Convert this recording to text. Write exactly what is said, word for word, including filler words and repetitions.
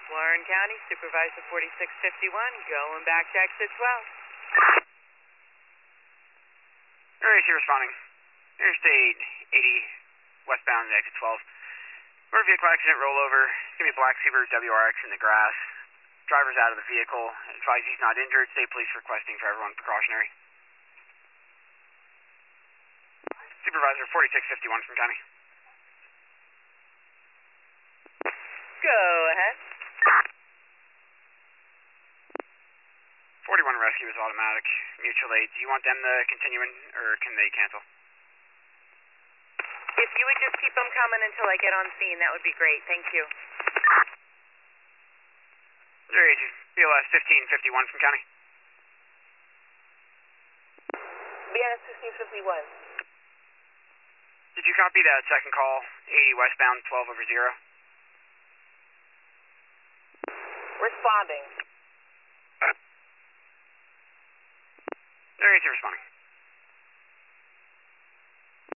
Warren County, Supervisor forty-six fifty-one, going back to exit twelve. R A C responding. Interstate eighty, westbound exit twelve. Motor vehicle accident rollover. It's going to be a black Subaru W R X in the grass. Driver's out of the vehicle. Advise he's not injured. State police requesting for everyone precautionary. Supervisor forty-six fifty-one from County. Go ahead. forty-one rescue is automatic. Mutual aid. Do you want them to continue in, or can they cancel? If you would just keep them coming until I get on scene, that would be great. Thank you. There is B L S fifteen fifty-one from County. B L S fifteen fifty-one. Did you copy that second call? eighty westbound, twelve over zero. Responding. There is responding.